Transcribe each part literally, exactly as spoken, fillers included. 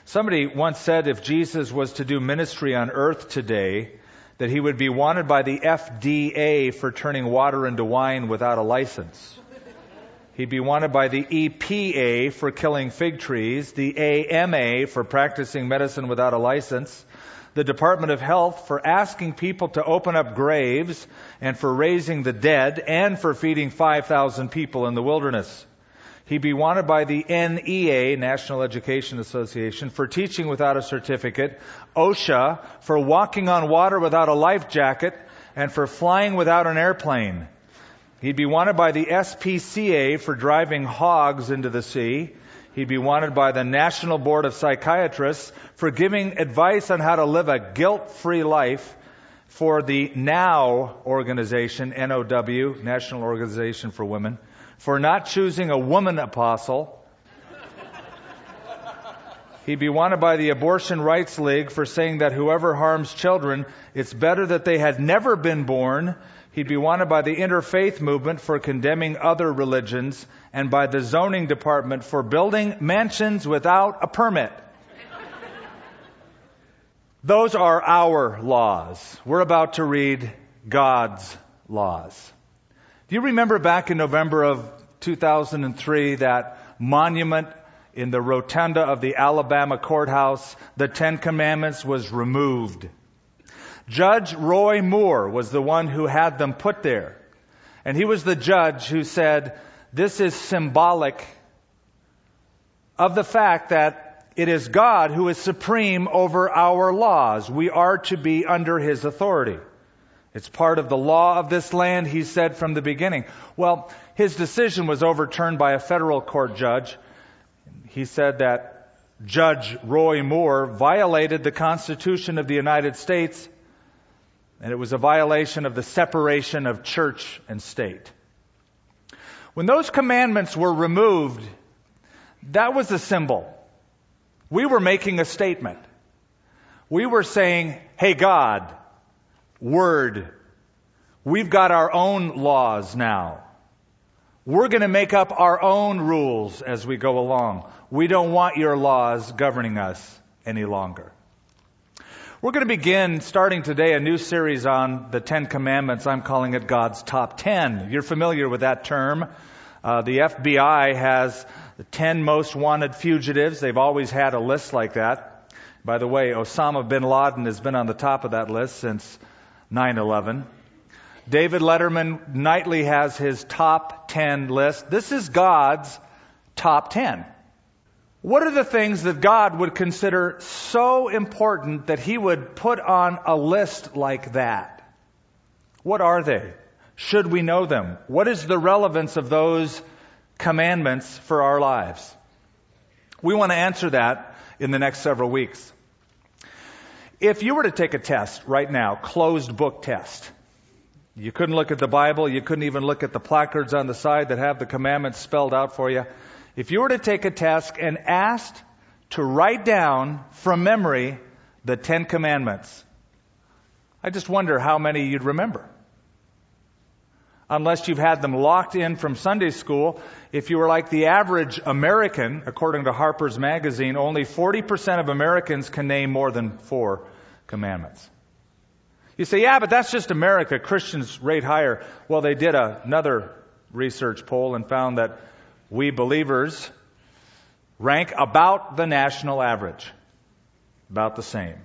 Somebody once said if Jesus was to do ministry on earth today, that he would be wanted by the F D A for turning water into wine without a license. He'd be wanted by the E P A for killing fig trees, the A M A for practicing medicine without a license, the Department of Health for asking people to open up graves and for raising the dead and for feeding five thousand people in the wilderness. He'd be wanted by the N E A, National Education Association, for teaching without a certificate, OSHA for walking on water without a life jacket, and for flying without an airplane. He'd be wanted by the S P C A for driving hogs into the sea. He'd be wanted by the National Board of Psychiatrists for giving advice on how to live a guilt-free life, for the NOW organization, N O W, National Organization for Women, for not choosing a woman apostle. He'd be wanted by the Abortion Rights League for saying that whoever harms children, it's better that they had never been born. He'd be wanted by the Interfaith Movement for condemning other religions, and by the Zoning Department for building mansions without a permit. Those are our laws. We're about to read God's laws. Do you remember back in November of two thousand three that monument in the rotunda of the Alabama courthouse? The Ten Commandments was removed. Judge Roy Moore was the one who had them put there. And he was the judge who said, this is symbolic of the fact that it is God who is supreme over our laws. We are to be under His authority. It's part of the law of this land, he said from the beginning. Well, his decision was overturned by a federal court judge. He said that Judge Roy Moore violated the Constitution of the United States, and it was a violation of the separation of church and state. When those commandments were removed, that was a symbol. We were making a statement. We were saying, hey God, Word, we've got our own laws now. We're going to make up our own rules as we go along. We don't want your laws governing us any longer. We're going to begin, starting today, a new series on the Ten Commandments. I'm calling it God's Top Ten. You're familiar with that term. Uh, the F B I has the ten most wanted fugitives. They've always had a list like that. By the way, Osama bin Laden has been on the top of that list since nine eleven. David Letterman nightly has his top ten list. This is God's top ten. What are the things that God would consider so important that He would put on a list like that? What are they? Should we know them? What is the relevance of those commandments for our lives? We want to answer that in the next several weeks. If you were to take a test right now, closed book test, you couldn't look at the Bible, you couldn't even look at the placards on the side that have the commandments spelled out for you. If you were to take a test and asked to write down from memory the Ten Commandments, I just wonder how many you'd remember. Unless you've had them locked in from Sunday school, if you were like the average American, according to Harper's Magazine, only forty percent of Americans can name more than four commandments. You say, yeah, but that's just America. Christians rate higher. Well, they did a, another research poll and found that we believers rank about the national average. About the same.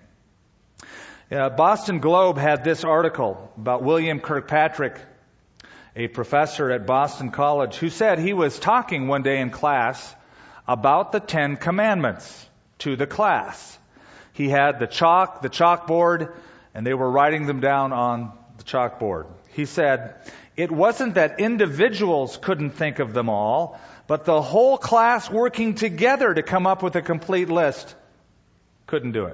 Uh, Boston Globe had this article about William Kirkpatrick, a professor at Boston College, who said he was talking one day in class about the Ten Commandments to the class. He had the chalk, the chalkboard, and they were writing them down on the chalkboard. He said, it wasn't that individuals couldn't think of them all, but the whole class working together to come up with a complete list couldn't do it.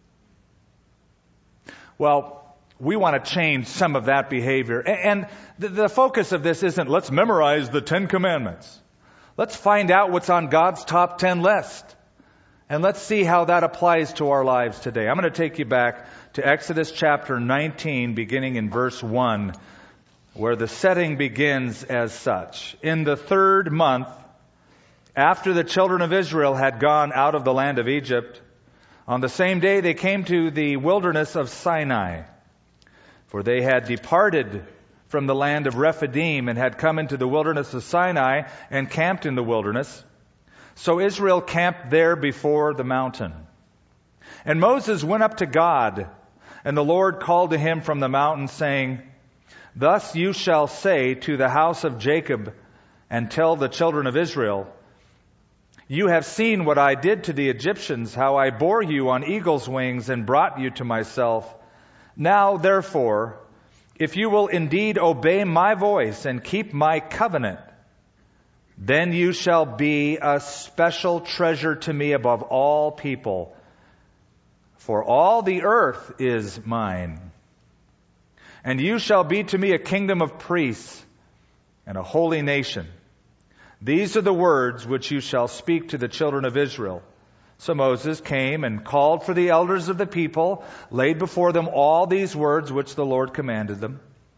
Well, we want to change some of that behavior. And the, the focus of this isn't let's memorize the Ten Commandments. Let's find out what's on God's top ten list. And let's see how that applies to our lives today. I'm going to take you back to Exodus chapter nineteen, beginning in verse one, where the setting begins as such. In the third month, after the children of Israel had gone out of the land of Egypt, On the same day they came to the wilderness of Sinai, for they had departed from the land of Rephidim and had come into the wilderness of Sinai and camped in the wilderness. So Israel camped there before the mountain. And Moses went up to God, and the Lord called to him from the mountain, saying, Thus you shall say to the house of Jacob, and tell the children of Israel, You have seen what I did to the Egyptians, how I bore you on eagle's wings and brought you to myself. Now, therefore, if you will indeed obey my voice and keep my covenant, then you shall be a special treasure to me above all people, for all the earth is mine. And you shall be to me a kingdom of priests and a holy nation. These are the words which you shall speak to the children of Israel. So Moses came and called for the elders of the people, laid before them all these words which the Lord commanded them.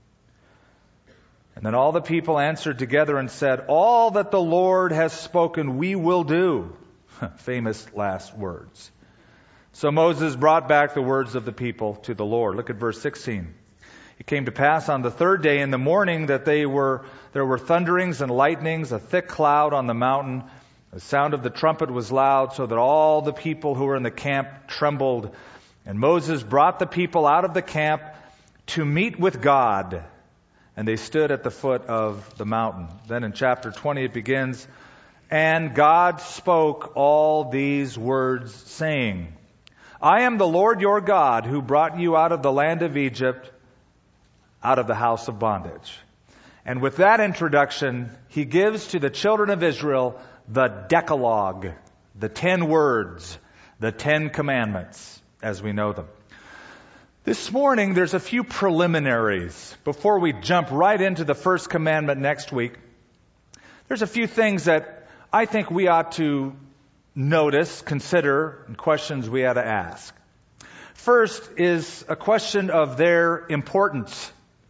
And then all the people answered together and said, All that the Lord has spoken we will do. Famous last words. So Moses brought back the words of the people to the Lord. Look at verse sixteen. It came to pass on the third day in the morning that they were there were thunderings and lightnings, a thick cloud on the mountain. The sound of the trumpet was loud, so that all the people who were in the camp trembled. And Moses brought the people out of the camp to meet with God. And they stood at the foot of the mountain. Then in chapter twenty it begins, And God spoke all these words, saying, I am the Lord your God, who brought you out of the land of Egypt, out of the house of bondage. And with that introduction, he gives to the children of Israel the Decalogue, the ten words, the Ten Commandments, as we know them. This morning, there's a few preliminaries before we jump right into the first commandment next week. There's a few things that I think we ought to notice, consider, and questions we ought to ask. First is a question of their importance.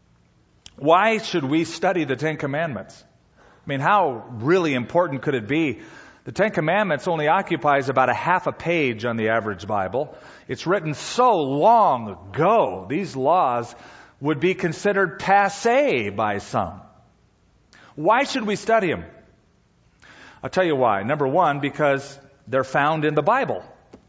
Why should we study the Ten Commandments? I mean, how really important could it be? The Ten Commandments only occupies about a half a page on the average Bible. It's written so long ago, these laws would be considered passé by some. Why should we study them? I'll tell you why. Number one, because they're found in the Bible.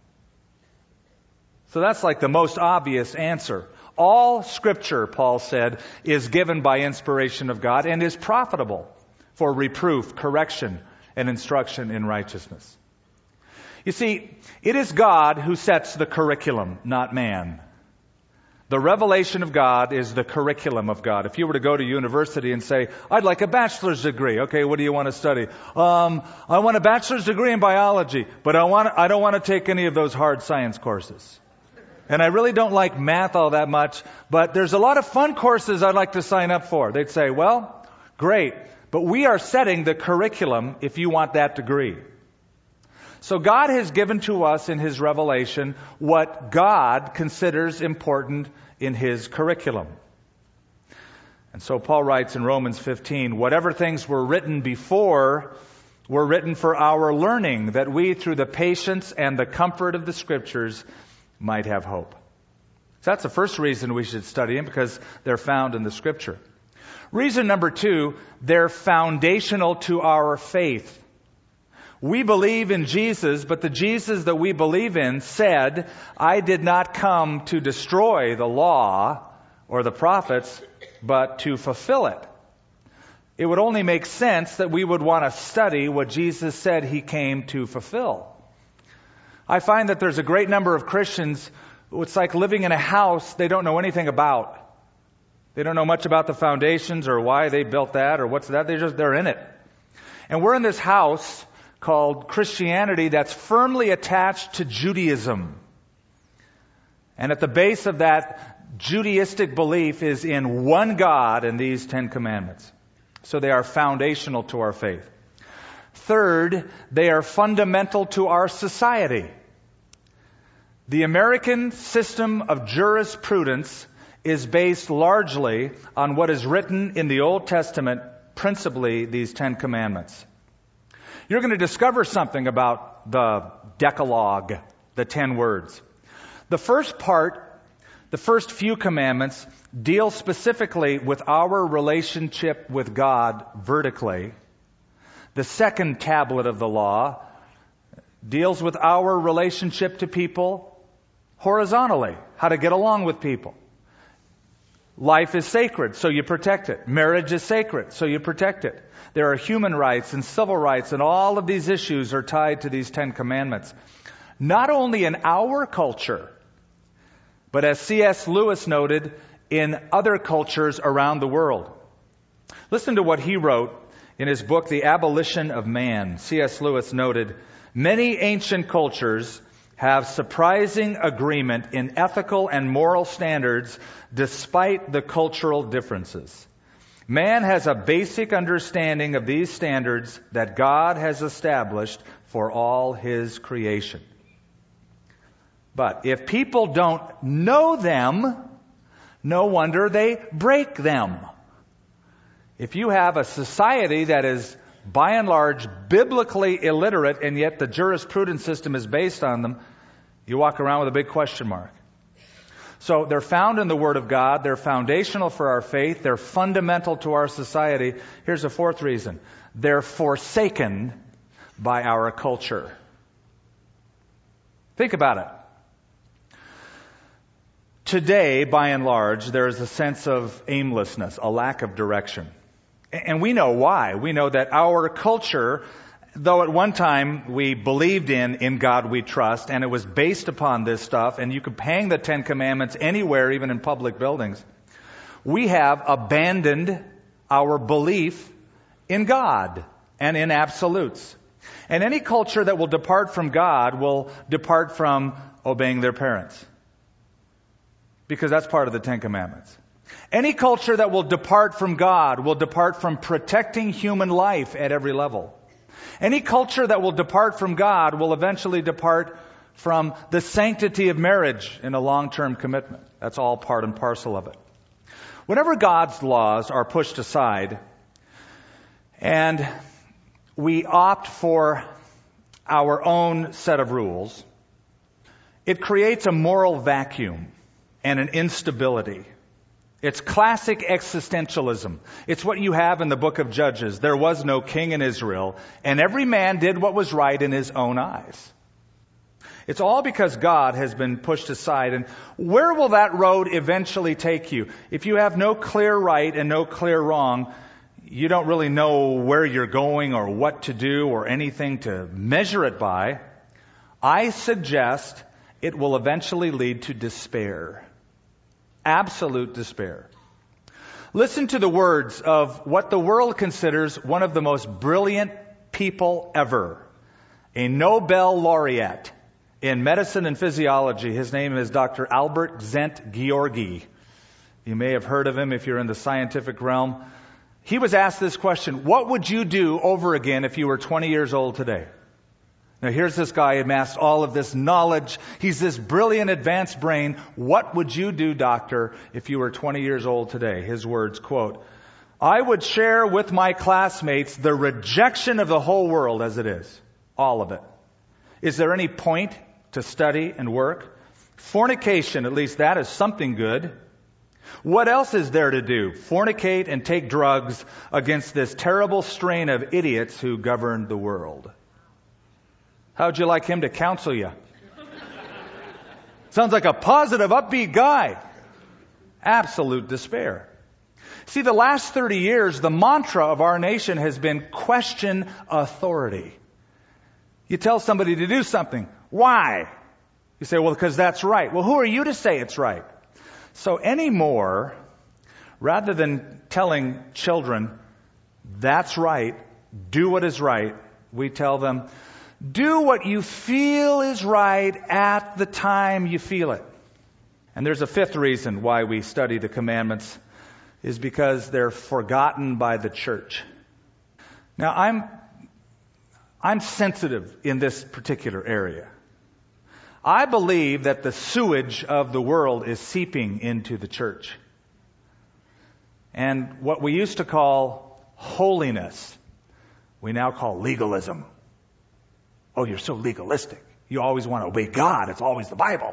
So that's like the most obvious answer. All Scripture, Paul said, is given by inspiration of God and is profitable for reproof, correction, and instruction in righteousness. You see, it is God who sets the curriculum, not man. The revelation of God is the curriculum of God. If you were to go to university and say, I'd like a bachelor's degree. Okay, what do you want to study? Um, I want a bachelor's degree in biology, but I want I don't want to take any of those hard science courses. And I really don't like math all that much, but there's a lot of fun courses I'd like to sign up for. They'd say, well, great, but we are setting the curriculum if you want that degree. So God has given to us in His revelation what God considers important in His curriculum. And so Paul writes in Romans fifteen, whatever things were written before were written for our learning, that we through the patience and the comfort of the Scriptures might have hope. So that's the first reason we should study them, because they're found in the Scripture. Reason number two, they're foundational to our faith. We believe in Jesus, but the Jesus that we believe in said, I did not come to destroy the law or the prophets, but to fulfill it. It would only make sense that we would want to study what Jesus said He came to fulfill. I find that there's a great number of Christians who it's like living in a house they don't know anything about. They don't know much about the foundations or why they built that or what's that. They just, they're in it. And we're in this house called Christianity that's firmly attached to Judaism. And at the base of that Judaistic belief is in one God and these Ten Commandments. So they are foundational to our faith. Third, they are fundamental to our society. The American system of jurisprudence is based largely on what is written in the Old Testament, principally these Ten Commandments. You're going to discover something about the Decalogue the ten words. The first part, the first few commandments, deal specifically with our relationship with God vertically. The second tablet of the law deals with our relationship to people horizontally, how to get along with people. Life is sacred, so you protect it. Marriage is sacred, so you protect it. There are human rights and civil rights, and all of these issues are tied to these Ten Commandments. Not only in our culture, but as C S Lewis noted, in other cultures around the world. Listen to what he wrote in his book, The Abolition of Man. C S Lewis noted, "Many ancient cultures have surprising agreement in ethical and moral standards despite the cultural differences. Man has a basic understanding of these standards that God has established for all His creation. But if people don't know them, no wonder they break them." If you have a society that is by and large biblically illiterate, and yet the jurisprudence system is based on them, you walk around with a big question mark. So they're found in the Word of God. They're foundational for our faith. They're fundamental to our society. Here's a fourth reason. They're forsaken by our culture. Think about it. Today, by and large, there is a sense of aimlessness, a lack of direction. And we know why. We know that our culture, though at one time we believed in, in God we trust, and it was based upon this stuff, and you could hang the Ten Commandments anywhere, even in public buildings, we have abandoned our belief in God and in absolutes. And any culture that will depart from God will depart from obeying their parents, because that's part of the Ten Commandments. Any culture that will depart from God will depart from protecting human life at every level. Any culture that will depart from God will eventually depart from the sanctity of marriage in a long-term commitment. That's all part and parcel of it. Whenever God's laws are pushed aside and we opt for our own set of rules, it creates a moral vacuum and an instability. It's classic existentialism. It's what you have in the book of Judges. There was no king in Israel, and every man did what was right in his own eyes. It's all because God has been pushed aside. And where will that road eventually take you? If you have no clear right and no clear wrong, you don't really know where you're going or what to do or anything to measure it by. I suggest it will eventually lead to despair. Absolute despair. Listen to the words of what the world considers one of the most brilliant people ever. A Nobel laureate in medicine and physiology. His name is Doctor Albert Szent-Györgyi. You may have heard of him if you're in the scientific realm. He was asked this question: what would you do over again if you were twenty years old today? Now here's this guy amassed all of this knowledge. He's this brilliant advanced brain. What would you do, doctor, if you were twenty years old today? His words, quote, "I would share with my classmates the rejection of the whole world as it is. All of it. Is there any point to study and work? Fornication, at least that is something good. What else is there to do? Fornicate and take drugs against this terrible strain of idiots who govern the world." How'd you like him to counsel you? Sounds like a positive, upbeat guy. Absolute despair. See, the last thirty years, the mantra of our nation has been question authority. You tell somebody to do something. Why? You say, well, because that's right. Well, who are you to say it's right? So anymore, rather than telling children, that's right, do what is right, we tell them, do what you feel is right at the time you feel it. And there's a fifth reason why we study the commandments, is because they're forgotten by the church. Now, I'm I'm sensitive in this particular area. I believe that the sewage of the world is seeping into the church. And what we used to call holiness, we now call legalism. Oh, you're so legalistic. You always want to obey God. It's always the Bible.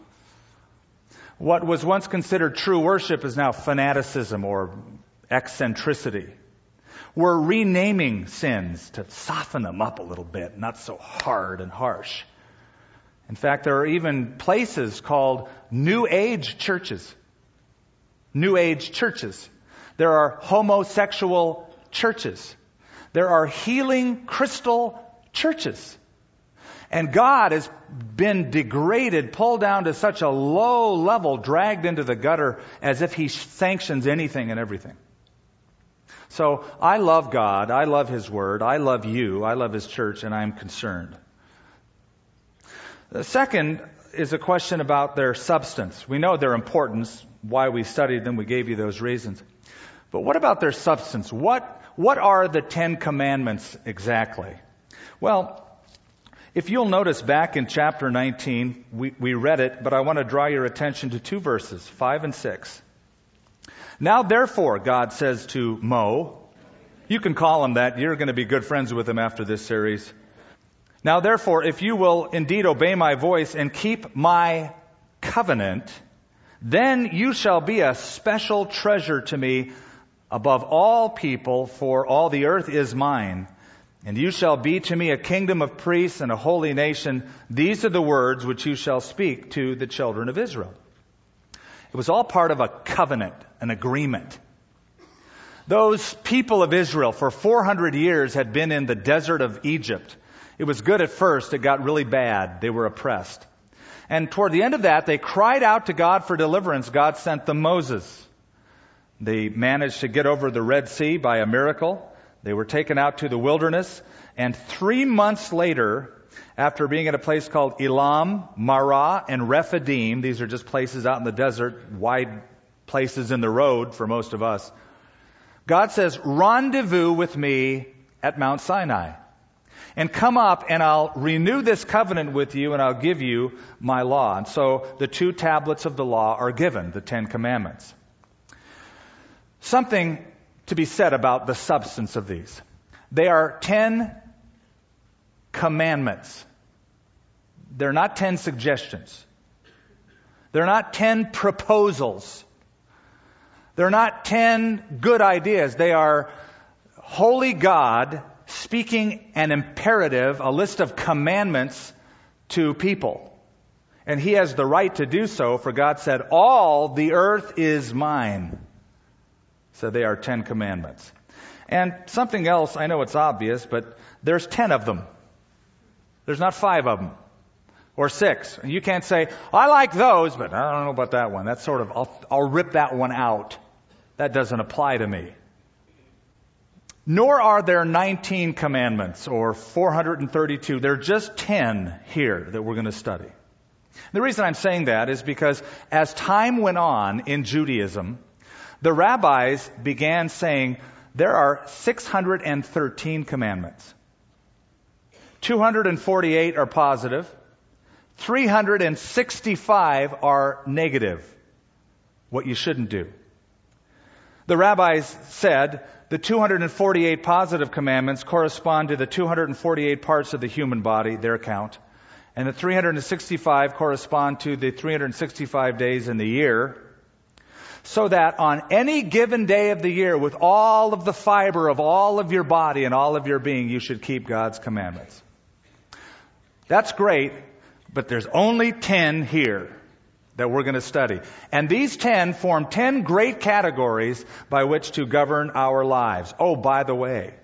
What was once considered true worship is now fanaticism or eccentricity. We're renaming sins to soften them up a little bit, not so hard and harsh. In fact, there are even places called New Age churches. New Age churches. There are homosexual churches. There are healing crystal churches. And God has been degraded, pulled down to such a low level, dragged into the gutter as if He sanctions anything and everything. So I love God, I love His Word, I love you, I love His church, and I'm concerned. The second is a question about their substance. We know their importance, why we studied them, we gave you those reasons. But what about their substance? What, what are the Ten Commandments exactly? Well, if you'll notice back in chapter nineteen, we, we read it, but I want to draw your attention to two verses, five and six. Now therefore, God says to Mo, you can call him that, you're going to be good friends with him after this series. Now therefore, if you will indeed obey my voice and keep my covenant, then you shall be a special treasure to me above all people, for all the earth is mine. And you shall be to me a kingdom of priests and a holy nation. These are the words which you shall speak to the children of Israel. It was all part of a covenant, an agreement. Those people of Israel for four hundred years had been in the desert of Egypt. It was good at first. It got really bad. They were oppressed. And toward the end of that, they cried out to God for deliverance. God sent them Moses. They managed to get over the Red Sea by a miracle. They were taken out to the wilderness, and three months later, after being at a place called Elam, Marah, and Rephidim, these are just places out in the desert, wide places in the road for most of us, God says, rendezvous with me at Mount Sinai, and come up and I'll renew this covenant with you and I'll give you my law. And so the two tablets of the law are given, the Ten Commandments. Something to be said about the substance of these. They are ten commandments. They're not ten suggestions. They're not ten proposals. They're not ten good ideas. They are holy God speaking an imperative, a list of commandments to people. And He has the right to do so, for God said, all the earth is mine. So they are Ten Commandments. And something else, I know it's obvious, but there's ten of them. There's not five of them. Or six. And you can't say, I like those, but I don't know about that one. That's sort of, I'll, I'll rip that one out. That doesn't apply to me. Nor are there nineteen commandments or four hundred thirty-two. There are just ten here that we're going to study. The reason I'm saying that is because as time went on in Judaism, the rabbis began saying there are six hundred thirteen commandments. two hundred forty-eight are positive. three hundred sixty-five are negative. What you shouldn't do. The rabbis said the two hundred forty-eight positive commandments correspond to the two hundred forty-eight parts of the human body, their count. And the three hundred sixty-five correspond to the three hundred sixty-five days in the year. So that on any given day of the year, with all of the fiber of all of your body and all of your being, you should keep God's commandments. That's great, but there's only ten here that we're going to study. And these ten form ten great categories by which to govern our lives. Oh, by the way,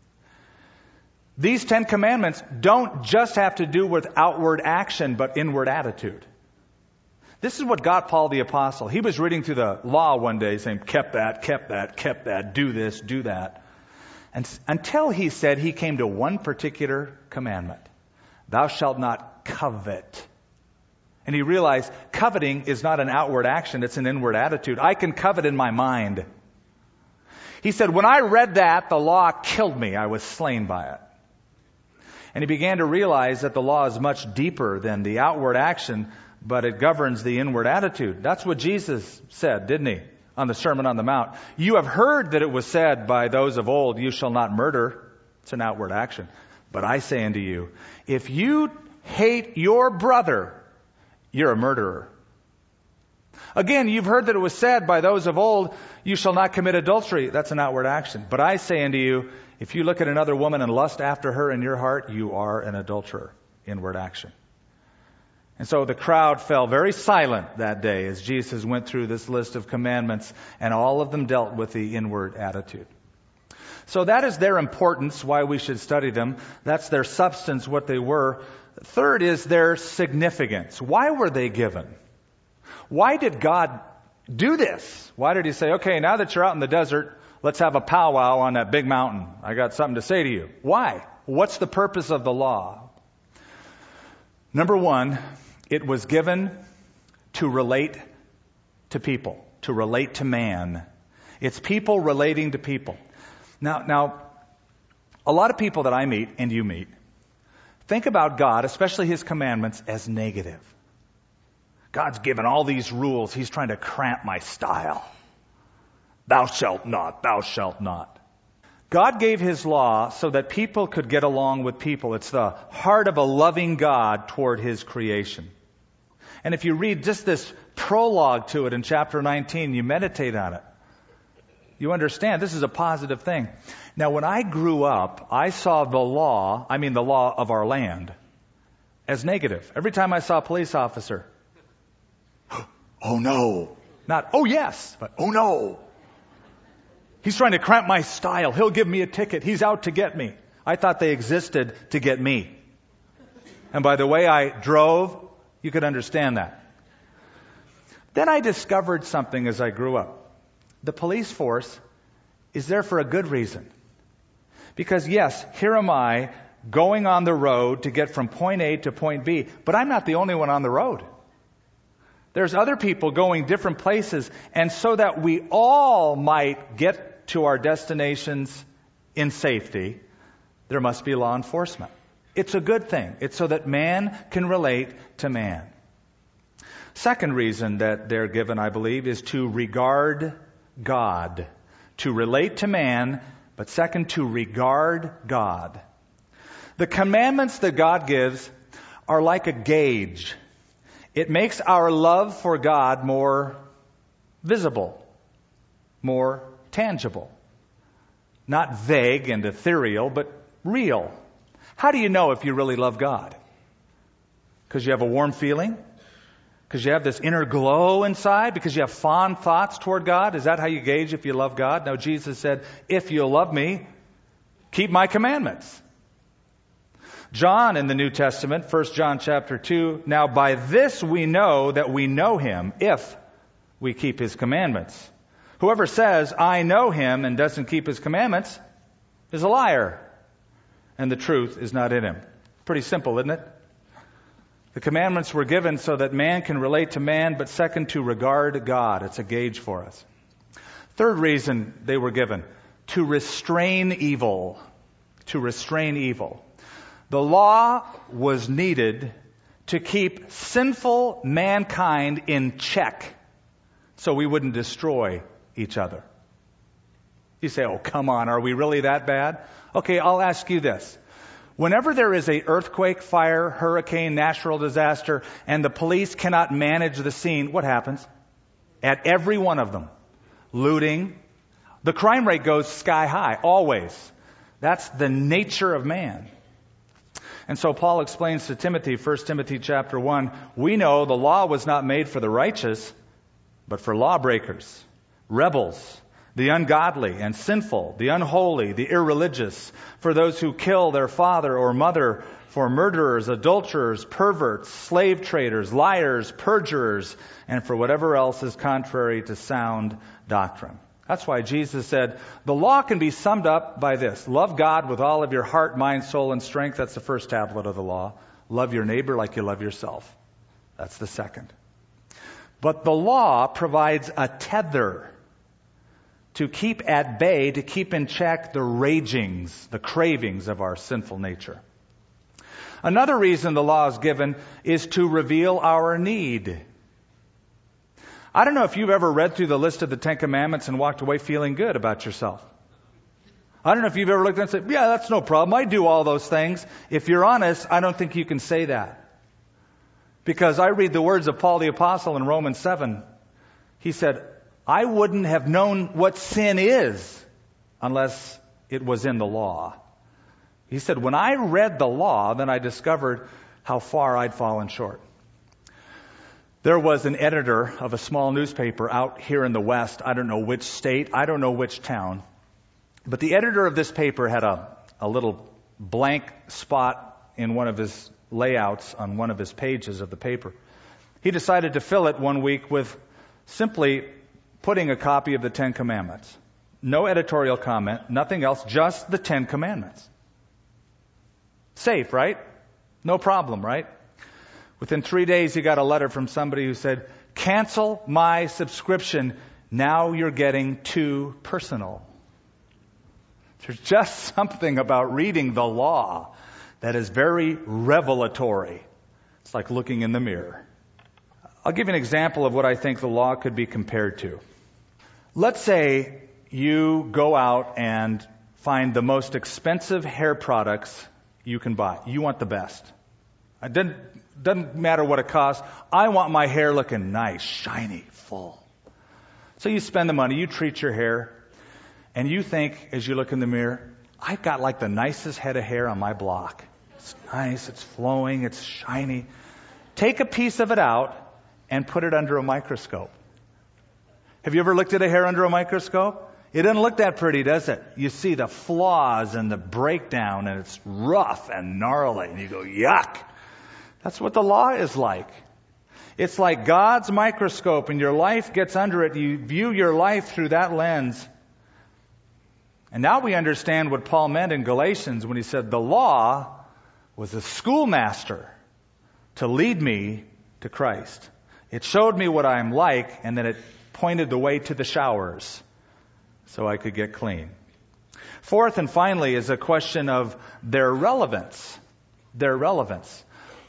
these Ten Commandments don't just have to do with outward action, but inward attitude. This is what got Paul the Apostle. He was reading through the law one day saying, kept that, kept that, kept that, do this, do that. And until he said he came to one particular commandment. Thou shalt not covet. And he realized coveting is not an outward action, it's an inward attitude. I can covet in my mind. He said, when I read that, the law killed me. I was slain by it. And he began to realize that the law is much deeper than the outward action, but it governs the inward attitude. That's what Jesus said, didn't he? On the Sermon on the Mount. You have heard that it was said by those of old, you shall not murder. It's an outward action. But I say unto you, if you hate your brother, you're a murderer. Again, you've heard that it was said by those of old, you shall not commit adultery. That's an outward action. But I say unto you, if you look at another woman and lust after her in your heart, you are an adulterer. Inward action. And so the crowd fell very silent that day as Jesus went through this list of commandments, and all of them dealt with the inward attitude. So that is their importance, why we should study them. That's their substance, what they were. Third is their significance. Why were they given? Why did God do this? Why did he say, okay, now that you're out in the desert, let's have a powwow on that big mountain. I got something to say to you. Why? What's the purpose of the law? Number one, it was given to relate to people, to relate to man. It's people relating to people. Now, now, a lot of people that I meet and you meet think about God, especially his commandments, as negative. God's given all these rules. He's trying to cramp my style. Thou shalt not, thou shalt not. God gave his law so that people could get along with people. It's the heart of a loving God toward his creation. And if you read just this prologue to it in chapter nineteen, you meditate on it, you understand this is a positive thing. Now, when I grew up, I saw the law, I mean the law of our land, as negative. Every time I saw a police officer, oh no. Not, oh yes, but oh no. He's trying to cramp my style. He'll give me a ticket. He's out to get me. I thought they existed to get me. And by the way I drove, you could understand that. Then I discovered something as I grew up. The police force is there for a good reason. Because yes, here am I going on the road to get from point A to point B, but I'm not the only one on the road. There's other people going different places, and so that we all might get to our destinations in safety, there must be law enforcement. It's a good thing. It's so that man can relate to man. Second reason that they're given, I believe, is to regard God. To relate to man, but second, to regard God. The commandments that God gives are like a gauge. It makes our love for God more visible, more tangible. Not vague and ethereal, but real. How do you know if you really love God? Because you have a warm feeling? Because you have this inner glow inside? Because you have fond thoughts toward God? Is that how you gauge if you love God? No, Jesus said, if you love me, keep my commandments. John in the New Testament, First John chapter two, now by this we know that we know him if we keep his commandments. Whoever says, I know him and doesn't keep his commandments is a liar, and the truth is not in him. Pretty simple, isn't it? The commandments were given so that man can relate to man, but second, to regard God. It's a gauge for us. Third reason they were given, to restrain evil. To restrain evil. The law was needed to keep sinful mankind in check so we wouldn't destroy each other. You say, oh, come on, are we really that bad? Okay, I'll ask you this. Whenever there is an earthquake, fire, hurricane, natural disaster, and the police cannot manage the scene, what happens? At every one of them, looting, the crime rate goes sky high, always. That's the nature of man. And so Paul explains to Timothy, First Timothy chapter one, we know the law was not made for the righteous, but for lawbreakers, rebels, the ungodly and sinful, the unholy, the irreligious, for those who kill their father or mother, for murderers, adulterers, perverts, slave traders, liars, perjurers, and for whatever else is contrary to sound doctrine. That's why Jesus said, the law can be summed up by this. Love God with all of your heart, mind, soul, and strength. That's the first tablet of the law. Love your neighbor like you love yourself. That's the second. But the law provides a tether to keep at bay, to keep in check the ragings, the cravings of our sinful nature. Another reason the law is given is to reveal our need. I don't know if you've ever read through the list of the Ten Commandments and walked away feeling good about yourself. I don't know if you've ever looked at it and said, yeah, that's no problem. I do all those things. If you're honest, I don't think you can say that. Because I read the words of Paul the Apostle in Romans seven. He said, I wouldn't have known what sin is unless it was in the law. He said, when I read the law, then I discovered how far I'd fallen short. There was an editor of a small newspaper out here in the West. I don't know which state. I don't know which town. But the editor of this paper had a, a little blank spot in one of his layouts on one of his pages of the paper. He decided to fill it one week with simply putting a copy of the Ten Commandments. No editorial comment, nothing else, just the Ten Commandments. Safe, right? No problem, right? Within three days, he got a letter from somebody who said, cancel my subscription. Now you're getting too personal. There's just something about reading the law that is very revelatory. It's like looking in the mirror. I'll give you an example of what I think the law could be compared to. Let's say you go out and find the most expensive hair products you can buy. You want the best. It doesn't, doesn't matter what it costs. I want my hair looking nice, shiny, full. So you spend the money, you treat your hair, and you think, as you look in the mirror, I've got like the nicest head of hair on my block. It's nice, it's flowing, it's shiny. Take a piece of it out and put it under a microscope. Have you ever looked at a hair under a microscope? It doesn't look that pretty, does it? You see the flaws and the breakdown, and it's rough and gnarly, and you go, yuck. That's what the law is like. It's like God's microscope, and your life gets under it. You view your life through that lens. And now we understand what Paul meant in Galatians when he said the law was a schoolmaster to lead me to Christ. It showed me what I'm like, and then it pointed the way to the showers so I could get clean. Fourth and finally is a question of their relevance. Their relevance.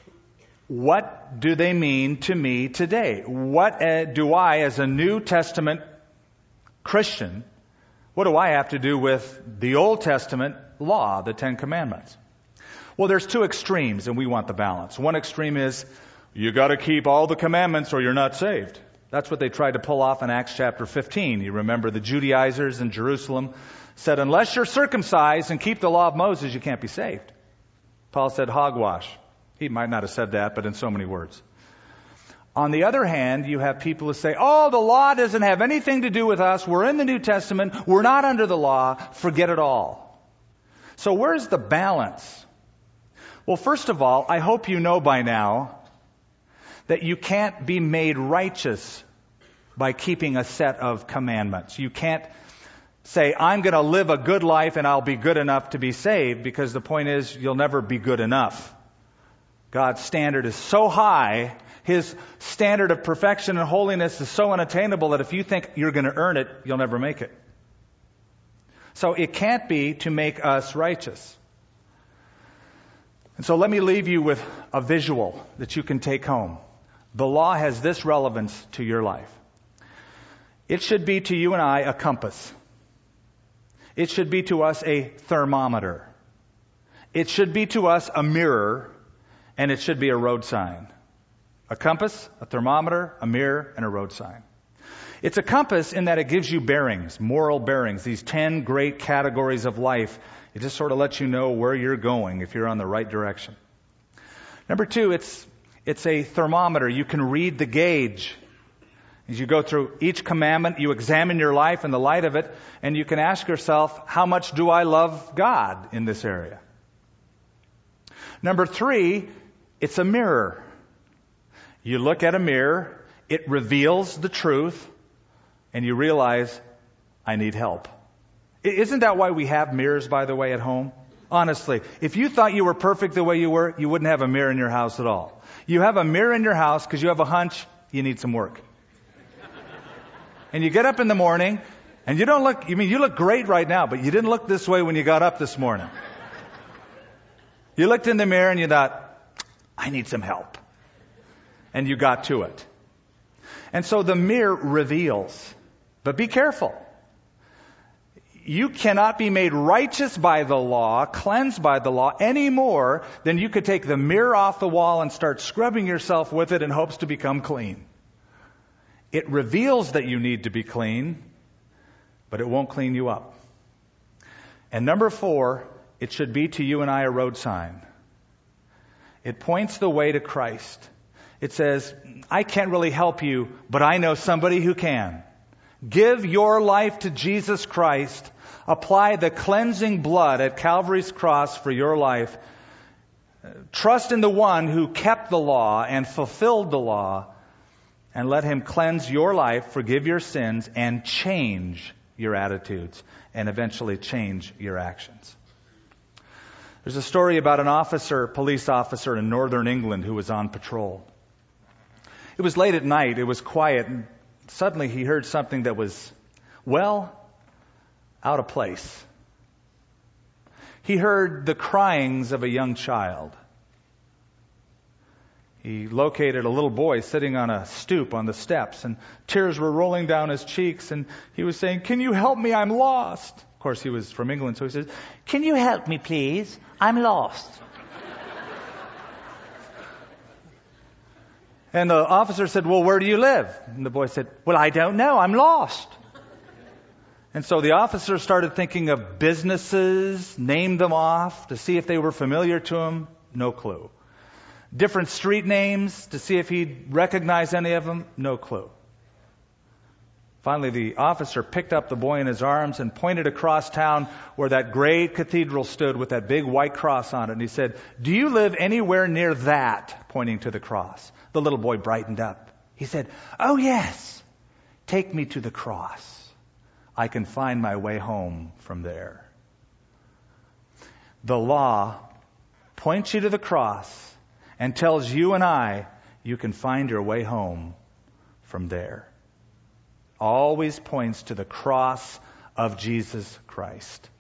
What do they mean to me today? What uh, do I, as a New Testament Christian, what do I have to do with the Old Testament law, the Ten Commandments? Well, there's two extremes, and we want the balance. One extreme is, you got to keep all the commandments or you're not saved. That's what they tried to pull off in Acts chapter fifteen. You remember the Judaizers in Jerusalem said, unless you're circumcised and keep the law of Moses, you can't be saved. Paul said, hogwash. He might not have said that, but in so many words. On the other hand, you have people who say, oh, the law doesn't have anything to do with us. We're in the New Testament. We're not under the law. Forget it all. So where's the balance? Well, first of all, I hope you know by now that you can't be made righteous by keeping a set of commandments. You can't say, I'm going to live a good life and I'll be good enough to be saved, because the point is, you'll never be good enough. God's standard is so high, His standard of perfection and holiness is so unattainable that if you think you're going to earn it, you'll never make it. So it can't be to make us righteous. And so let me leave you with a visual that you can take home. The law has this relevance to your life. It should be to you and I a compass. It should be to us a thermometer. It should be to us a mirror, and it should be a road sign. A compass, a thermometer, a mirror, and a road sign. It's a compass in that it gives you bearings, moral bearings, these ten great categories of life. It just sort of lets you know where you're going if you're on the right direction. Number two, it's it's a thermometer. You can read the gauge. As you go through each commandment, you examine your life in the light of it, and you can ask yourself, how much do I love God in this area? Number three, it's a mirror. You look at a mirror, it reveals the truth, and you realize, I need help. Isn't that why we have mirrors, by the way, at home? Honestly, if you thought you were perfect the way you were, you wouldn't have a mirror in your house at all. You have a mirror in your house because you have a hunch you need some work. And you get up in the morning, and you don't look, you mean, you look great right now, but you didn't look this way when you got up this morning. You looked in the mirror and you thought, I need some help. And you got to it. And so the mirror reveals. But be careful. you cannot be made righteous by the law, cleansed by the law, any more than you could take the mirror off the wall and start scrubbing yourself with it in hopes to become clean. It reveals that you need to be clean, but it won't clean you up. And number four, it should be to you and I a road sign. It points the way to Christ. It says, I can't really help you, but I know somebody who can. Give your life to Jesus Christ. Apply the cleansing blood at Calvary's cross for your life. Trust in the one who kept the law and fulfilled the law, and let him cleanse your life, forgive your sins, and change your attitudes, and eventually change your actions. There's a story about an officer, police officer in northern England who was on patrol. It was late at night, it was quiet, and suddenly he heard something that was, well, out of place. He heard the cryings of a young child. He located a little boy sitting on a stoop on the steps, and tears were rolling down his cheeks, and he was saying, "Can you help me? I'm lost." Of course, he was from England, so he says, "Can you help me, please? I'm lost." And the officer said, "Well, where do you live?" And the boy said, "Well, I don't know. I'm lost." And so the officer started thinking of businesses, named them off to see if they were familiar to him. No clue. Different street names to see if he'd recognize any of them. No clue. Finally, the officer picked up the boy in his arms and pointed across town where that great cathedral stood with that big white cross on it. And he said, "Do you live anywhere near that?" pointing to the cross. The little boy brightened up. He said, "Oh, yes. Take me to the cross. I can find my way home from there." The law points you to the cross and tells you and I, you can find your way home from there. Always points to the cross of Jesus Christ.